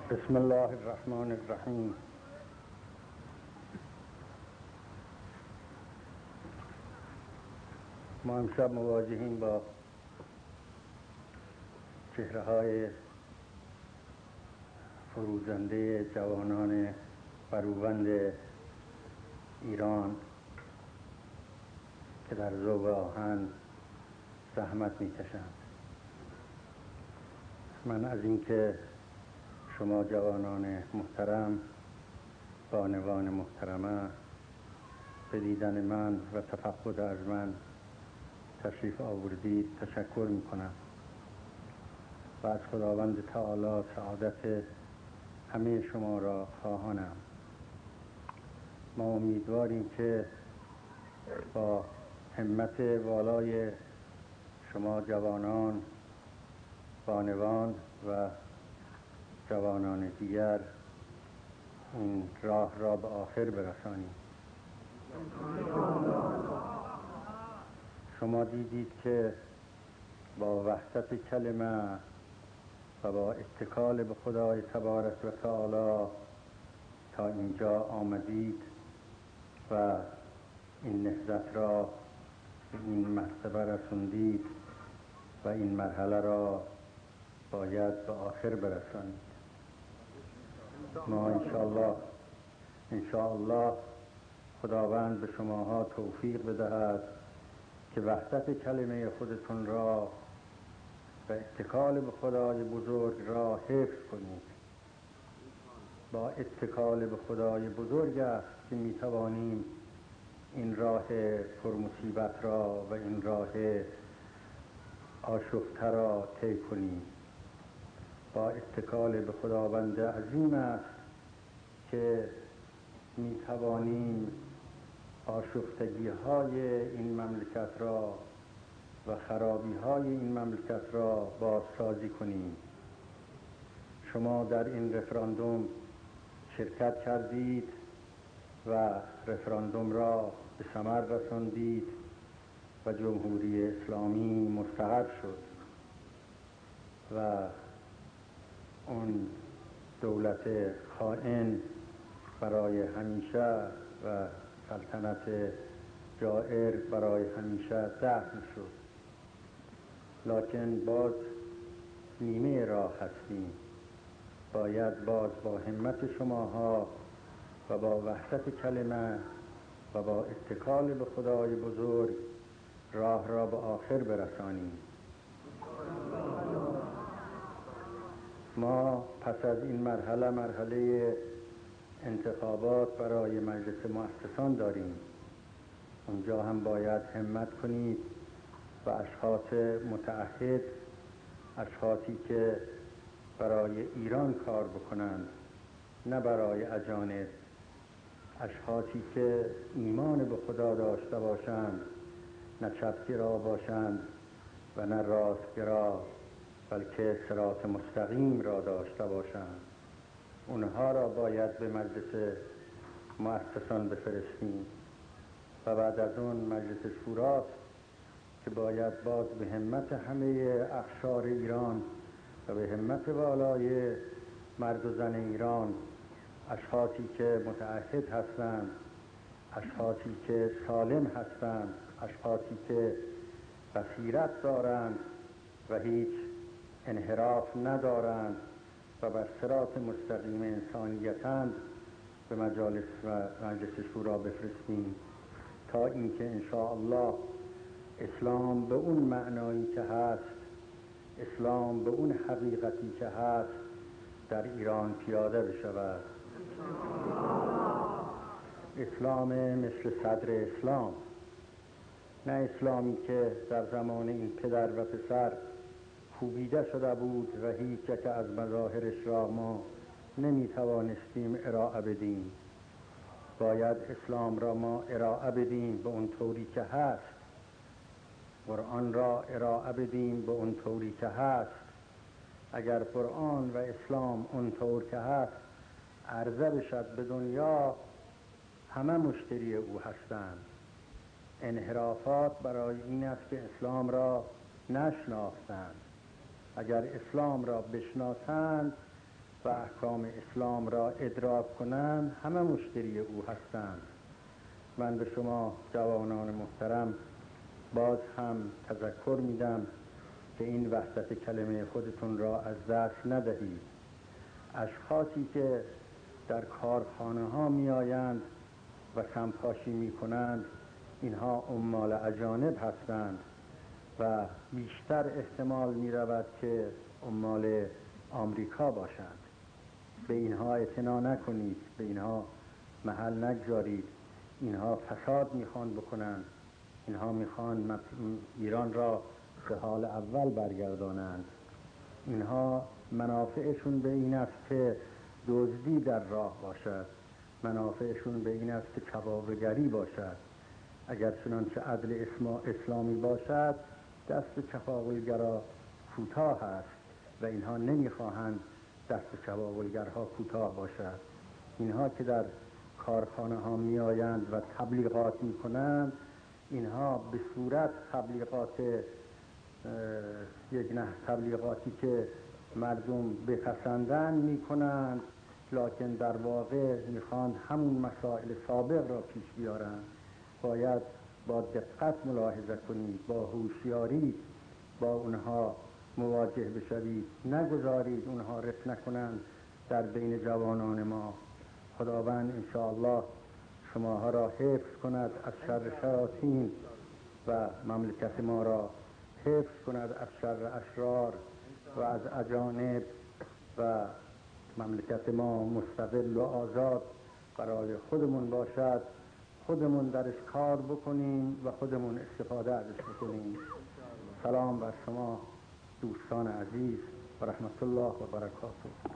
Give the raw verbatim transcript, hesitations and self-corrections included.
بسم الله الرحمن الرحیم. ما امشب مواجهیم با چهره‌های فروزنده جوانان بروبند ایران که در ذوق آهن زحمت می‌کشند. من از اینکه شما جوانان محترم، بانوان محترمه، به دیدن من و تفقد از من تشریف آوردید تشکر میکنم و از خداوند تعالی سعادت همه شما را خواهانم. ما امیدواریم که با همت والای شما جوانان، بانوان و جوانان دیگر این راه را به آخر برسانیم. شما دیدید که با وحدت کلمه و با اتکال به خدای تبارک و تعالی تا اینجا آمدید و این نهضت را به این مرتبه رسوندید و این مرحله را باید به آخر برسانید. ما انشاءالله انشاءالله خداوند به شماها توفیق بدهد که وحدت کلمه خودتون را و اتکال به خدای بزرگ را حفظ کنید. با اتکال به خدای بزرگ است که می توانیم این راه پرمصیبت را و این راه آشفته را طی کنیم. با اتکال به خداوند عظیم است که می توانیم آشفتگی های این مملکت را و خرابی های این مملکت را بازسازی کنیم. شما در این رفراندوم شرکت کردید و رفراندوم را به ثمر رساندید و جمهوری اسلامی مستقر شد و اون دولت خائن برای همیشه و سلطنت جائر برای همیشه دفن شد. لکن باز نیمه راه هستیم. باید باز با همت شماها و با وحدت کلمه و با اتکال به خدای بزرگ راه را به آخر برسانیم. ما پس از این مرحله مرحله انتخابات برای مجلس مؤسسان داریم. اونجا هم باید همت کنید و اشخاص متعهد، اشخاصی که برای ایران کار بکنند نه برای اجانب، اشخاصی که ایمان به خدا داشته باشند، نه چپگرا باشند و نه راستگرا، بلکه صراط مستقیم را داشته باشند، اونها را باید به مجلس مؤسسان بفرستیم. و بعد از اون مجلس شوراست که باید باز به همت همه اقشار ایران و به همت والای مرد و زن ایران، اشخاصی که متعهد هستند، اشخاصی که سالم هستند، اشخاصی که بصیرت دارند و هیچ انحراف ندارند و بر صراط مستقیم انسانیتند، به مجالس و مجلس شورا بفرستیم تا اینکه انشاءالله اسلام به اون معنایی که هست، اسلام به اون حقیقتی که هست در ایران پیاده بشود. اسلام مثل صدر اسلام، نه اسلامی که در زمان این پدر و پسر کوبیده شده بود و هیچ یک از مظاهرش را ما نمی توانستیم ارائه بدیم. باید اسلام را ما ارائه بدیم به اون طوری که هست، قرآن را ارائه بدیم به اون طوری که هست. اگر قرآن و اسلام اون طور که هست عرضه بشد به دنیا، همه مشتری او هستند. انحرافات برای این است که اسلام را نشناختند. اگر اسلام را بشناسند و احکام اسلام را ادراک کنند همه مشتری او هستند. من به شما جوانان محترم باز هم تذکر میدم که این وحدت کلمه خودتون را از دست ندهید. اشخاصی که در کارخانه ها می آیند و سمپاشی می کنند اینها عمال اجانب هستند و بیشتر احتمال می رود که عمال آمریکا باشند. به اینها اعتنا نکنید، به اینها محل نگذارید. اینها فساد میخوان بکنند، اینها میخوان ایران را به حال اول برگردانند. اینها منافعشون به این است که دزدی در راه باشد، منافعشون به این است که چپاولگری باشد. اگر چنانچه عدل اسلامی باشد دست چپاولگرا کوتاه است و اینها نمیخواهند دست چپاولگرها کوتاه باشد. اینها که در کارخانه ها می آیند و تبلیغات می کنند، اینها به صورت تبلیغات یک نه تبلیغاتی که مردم بپسندن می کنند، لکن در واقع می خوان همون مسائل سابق را پیش بیارند. باید با دقت ملاحظه کنید، با هوشیاری با اونها مواجه بشوید، نگذارید اونها رفت نکنند در بین جوانان ما. خداوند انشاءالله شماها را حفظ کند از شر شیاطین و مملکت ما را حفظ کند از شر اشرار و از اجانب و مملکت ما مستقل و آزاد برای خودمون باشد، خودمون درش کار بکنیم و خودمون استفاده ازش بکنیم. سلام بر شما دوستان عزیز و رحمت الله و برکاته.